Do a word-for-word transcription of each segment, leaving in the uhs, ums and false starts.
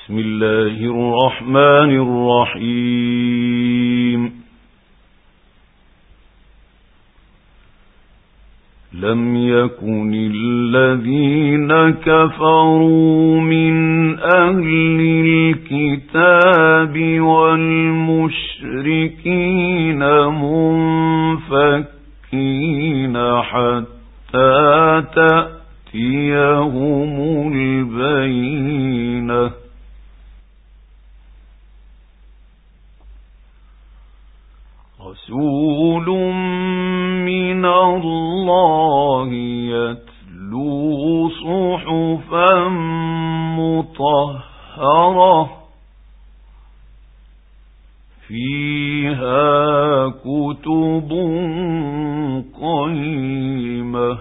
بسم الله الرحمن الرحيم. لم يكن الذين كفروا من أهل الكتاب والمشركين منفكين حتى تأتيهم البينة. رسول من الله يتلو صحفا مطهرة فيها كتب قيمة.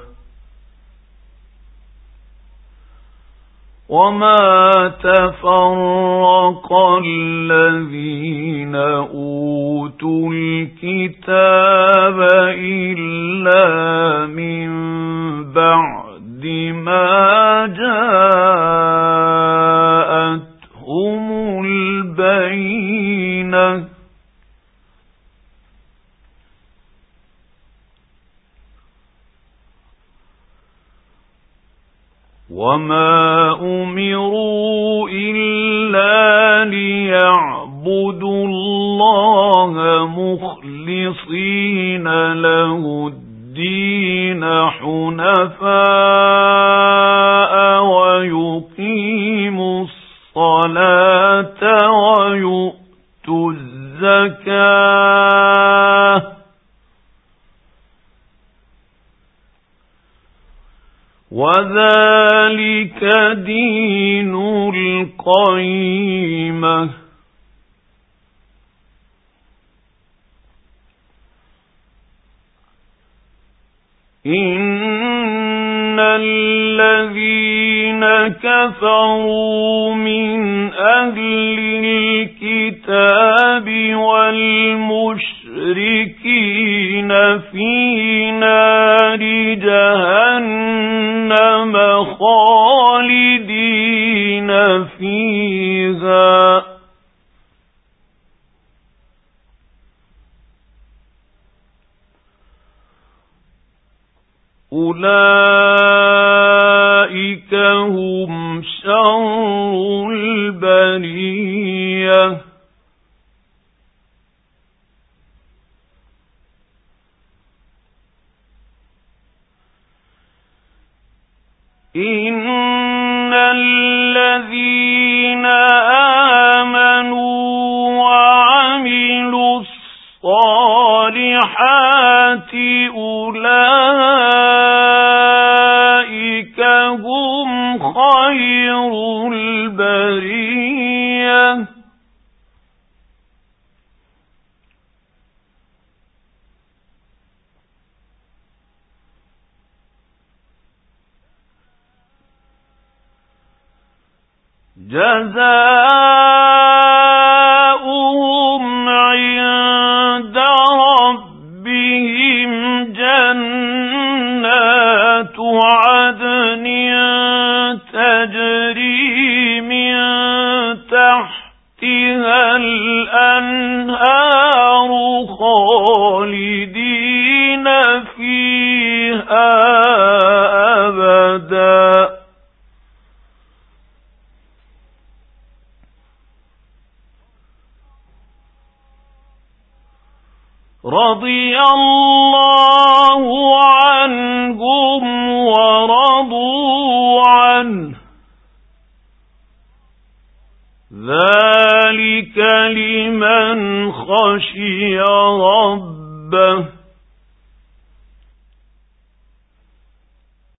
وما تفرق الذين أوتوا الكتاب إلا من بعد ما جاءتهم البينة. وما أمروا إلا ليعبدوا الله مخلصين له الدين حنفاء ويقيموا الصلاة ويؤتوا الزكاة وذلك دين القيمة. إن الذين كفروا من أهل الكتاب والمشركين في نار جهنم خالدين فيها أولئك هم شر البرية. إن الذين آمنوا وعملوا الصالحات أولئك هم خير البرية. جزاؤهم عند ربهم جنات عدن تجري من تحتها الأنهار خالدين فيها أبدا. رضي الله عنهم ورضوا عنه ذلك لمن خشي ربه.